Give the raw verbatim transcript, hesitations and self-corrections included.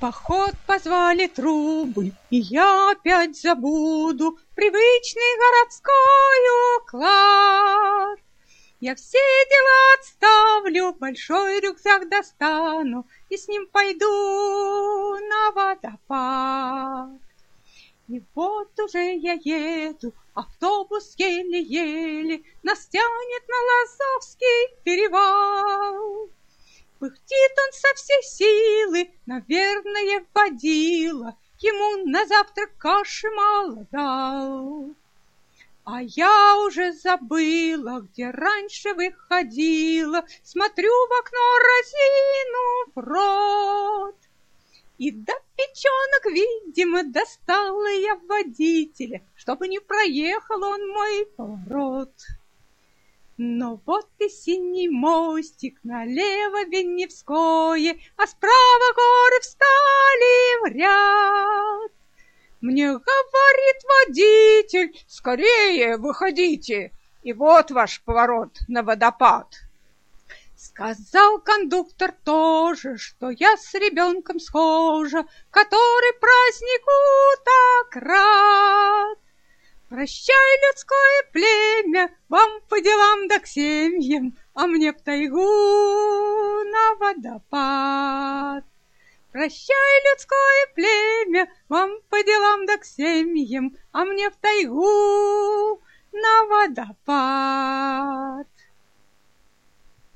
поход позвали трубы, и я опять забуду привычный городской уклад. Я все дела отставлю, большой рюкзак достану, и с ним пойду на водопад. И вот уже я еду, автобус еле-еле нас тянет на Лазовский перевал. Пыхтит он со всей силы, наверное, водила, ему на завтрак каши мало дал. А я уже забыла, где раньше выходила, смотрю в окно, разинув рот. И до печенок, видимо, достала я водителя, чтобы не проехал он мой поворот. Но вот и синий мостик, налево Веневское, а справа горы встали в ряд. Мне говорит водитель: скорее выходите, и вот ваш поворот на водопад. Сказал кондуктор тоже, что я с ребенком схожа, который празднику так рад. Прощай, людское племя, вам по делам да к семьям, а мне в тайгу на водопад. Прощай, людское племя, вам по делам да к семьям, а мне в тайгу на водопад.